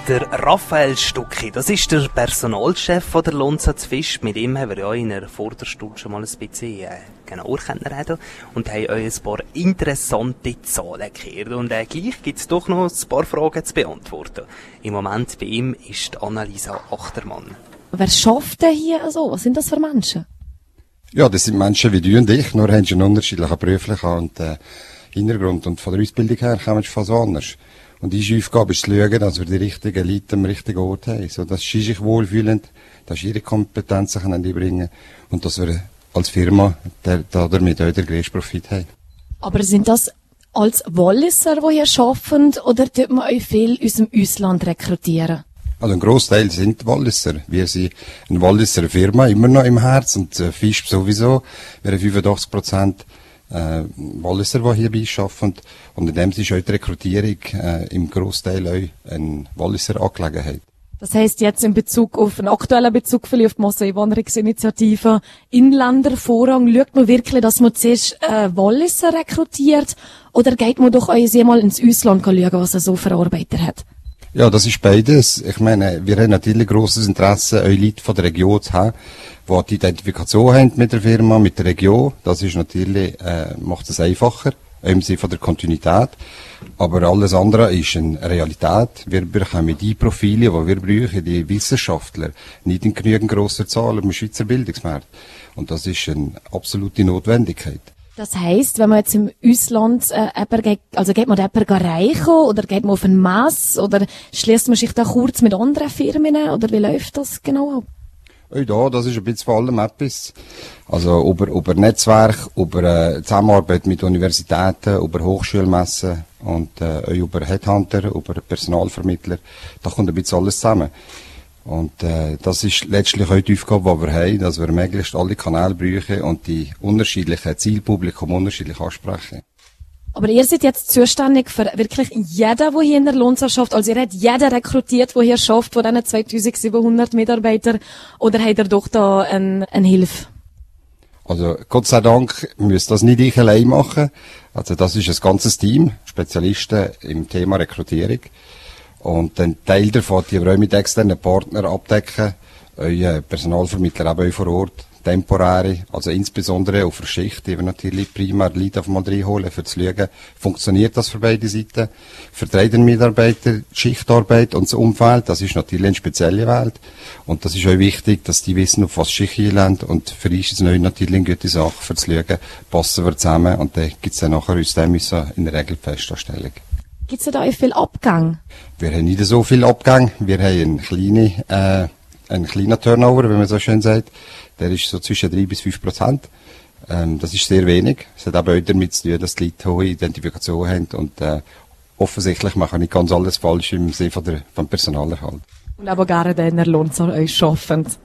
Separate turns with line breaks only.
Der Raphael Stucki, das ist der Personalchef von der Lonsatz Fisch. Mit ihm haben wir ja in der Vorderstunde schon mal ein bisschen genauer kennengelernt und haben euch ein paar interessante Zahlen gehört. Und gleich gibt es doch noch ein paar Fragen zu beantworten. Im Moment bei ihm ist Annalisa Achtermann.
Wer schafft denn hier so? Was sind das für Menschen?
Ja, das sind Menschen wie du und ich, nur haben sie einen unterschiedlichen beruflichen und Hintergrund. Und von der Ausbildung her kommen sie fast anders. Und unsere Aufgabe ist zu schauen, dass wir die richtigen Leute am richtigen Ort haben, so dass sie sich wohlfühlen, dass sie ihre Kompetenzen einbringen können und dass wir als Firma damit auch den grössten Profit haben.
Aber sind das als Walliser, die hier arbeiten, oder tut man euch viel aus dem Ausland rekrutieren?
Also ein Großteil sind Walliser. Wir sind eine Walliser Firma, immer noch im Herz, und Fisch sowieso. Wir haben 85% Walliser, die hierbei arbeiten. Und in dem ist auch die Rekrutierung im Großteil auch eine Walliser Angelegenheit.
Das heisst jetzt in Bezug auf einen aktuellen Bezug vielleicht auf die Masseneinwanderungsinitiative Inländervorrang, schaut man wirklich, dass man zuerst Walliser rekrutiert, oder geht man doch einmal ins Ausland schauen, was er so für Arbeiter hat?
Ja, das ist beides. Ich meine, wir haben natürlich grosses Interesse, auch Leute von der Region zu haben, die die Identifikation haben mit der Firma, mit der Region. Das ist natürlich, macht es einfacher, im Sinne von der Kontinuität. Aber alles andere ist eine Realität. Wir bekommen die Profile, die wir brauchen, die Wissenschaftler, nicht in genügend grosser Zahl im Schweizer Bildungsmarkt. Und das ist eine absolute Notwendigkeit.
Das heisst, wenn man jetzt im Ausland geht man jemanden reichen, oder geht man auf ein Mess, oder schließt man sich da kurz mit anderen Firmen, oder wie läuft das genau ab?
Ja, das ist ein bisschen vor allem etwas. Also über Netzwerk, über Zusammenarbeit mit Universitäten, über Hochschulmessen und über Headhunter, über Personalvermittler. Da kommt ein bisschen alles zusammen. Und das ist letztlich auch die Aufgabe, die wir haben, dass wir möglichst alle Kanäle brauchen und die unterschiedlichen Zielpublikum unterschiedlich ansprechen.
Aber ihr seid jetzt zuständig für wirklich jeden, der hier in der Lonsa schafft. Also ihr habt jeden rekrutiert, der hier schafft, von diesen 2700 Mitarbeitern, oder habt ihr doch da eine Hilfe?
Also Gott sei Dank müsst das nicht ich allein machen. Also das ist ein ganzes Team, Spezialisten im Thema Rekrutierung. Und ein Teil davon, die wir auch mit externen Partnern abdecken, euer Personalvermittler eben auch vor Ort, temporäre, also insbesondere auf der Schicht, die wir natürlich primär Leute auf mal reinholen, für zu schauen, funktioniert das für beide Seiten. Für die Mitarbeiter, die Schichtarbeit und das Umfeld, das ist natürlich eine spezielle Welt. Und das ist auch wichtig, dass die wissen, auf was Schicht einlernt. Und für uns ist es natürlich eine gute Sache, für zu schauen, passen wir zusammen, und dann gibt es dann nachher aus dem in der Regel die Festanstellung.
Gibt es da auch viel Abgang?
Wir haben nicht so viel Abgang. Wir haben einen kleinen Turnover, wie man so schön sagt. Der ist so zwischen 3-5%. Das ist sehr wenig. Es hat aber auch damit zu tun, dass die Leute hohe Identifikation haben und offensichtlich machen nicht ganz alles falsch im Sinne vom Personalerhalt.
Und aber gerne dann in der Lonsa euch arbeiten.